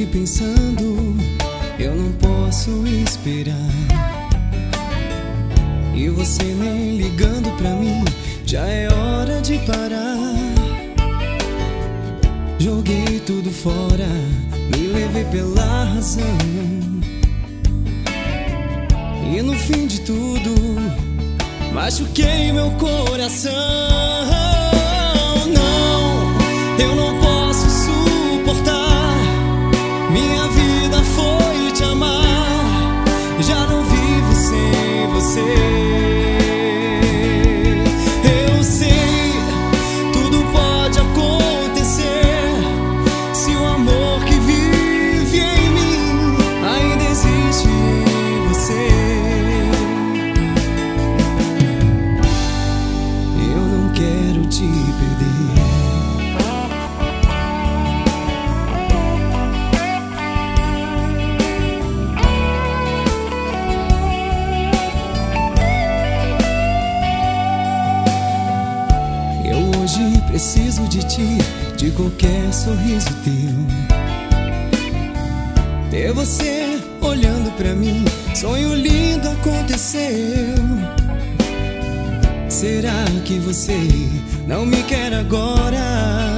pensando, eu não posso esperar. E você nem ligando pra mim, já é hora de parar. Joguei tudo fora, me levei pela razão. E no fim de tudo, machuquei meu coração. Não, eu não posso suportar. Minha vida foi te amar, já não vivo sem você. Eu sei, tudo pode acontecer, se o amor que vive em mim ainda existe em você. Eu não quero te perder. Hoje preciso de ti, de qualquer sorriso teu. Ter você olhando pra mim, sonho lindo aconteceu. Será que você não me quer agora?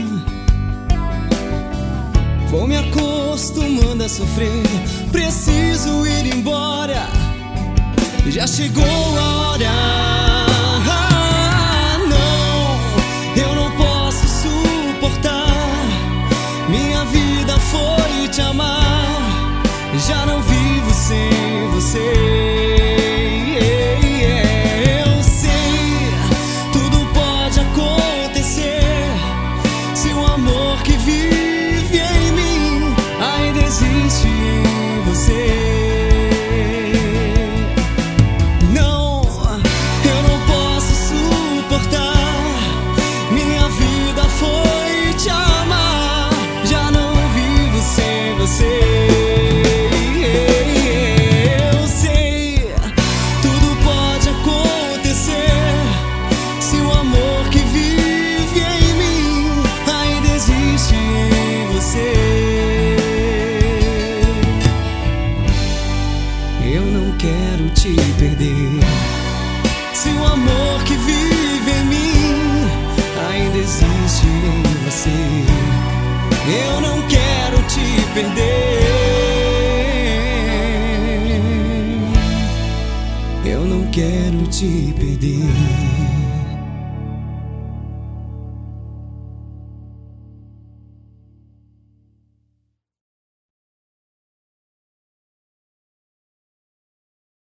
Vou me acostumando a sofrer, preciso ir embora. Já chegou a hora. Minha vida foi te amar, já não vivo sem você. Eu sei, tudo pode acontecer, se o amor que vive em mim ainda existe em você. Não, eu não posso suportar. Minha vida foi te amar, já não vivo sem você. Eu sei, tudo pode acontecer, se o amor que vive em mim ainda existe em você. Eu não quero te perder, se o amor que vive em mim ainda existe em você. Eu não quero te perder. Eu não quero te perder.